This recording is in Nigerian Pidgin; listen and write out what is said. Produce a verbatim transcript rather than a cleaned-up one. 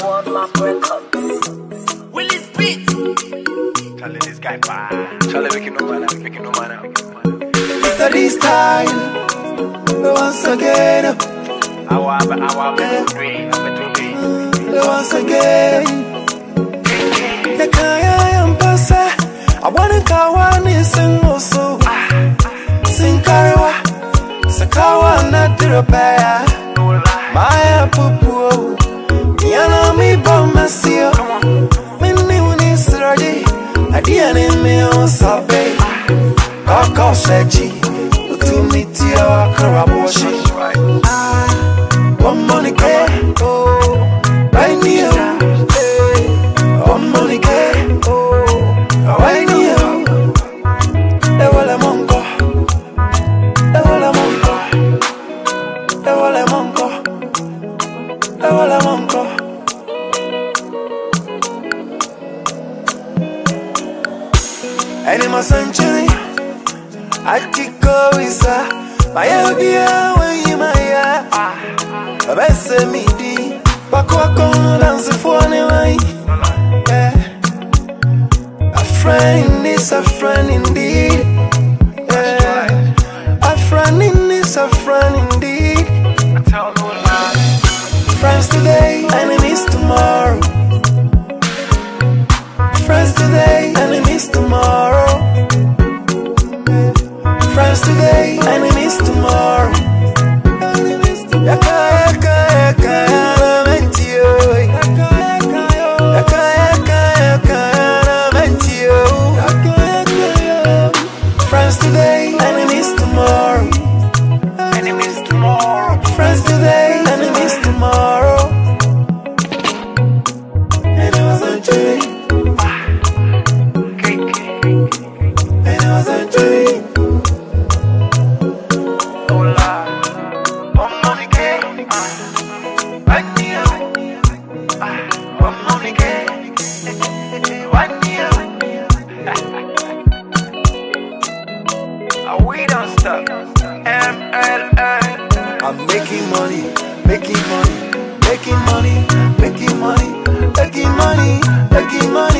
World Map Records. Willis Beat. Charlie, this guy bad. Charlie, making no man, making no man. Study style. Once again. I want, I want to dream, to dream. Once again. The kaya yampasa. I want to go on and sing also. Sing karawa. Sakawa na tirapaya. Maya pupu. Yana mi bomasio. Mini uni siradi. Adiane me on sabe. Kaka seji. To meet your karaboshi. One money get. Oh. Right near. One money get. Oh. Right near. They will a monko. They will a monko. They will a monko. They will a monko. Any century, I think go is a my idea when you my a best me di Bakwa dance for anyway. A friend is a friend indeed. Yeah. A friend is a friend indeed. Friends today, enemies tomorrow. Friends today, enemies tomorrow. Friends today, enemies tomorrow. Yaka yaka yaka yana mentio. Yaka yaka yaka yana mentio. Friends today, enemies tomorrow. Enemies tomorrow. Friends today, enemies tomorrow. And it was a dream. And it was a dream. We don't stop. M L A. I'm making money, making money, making money, making money, making money, making money.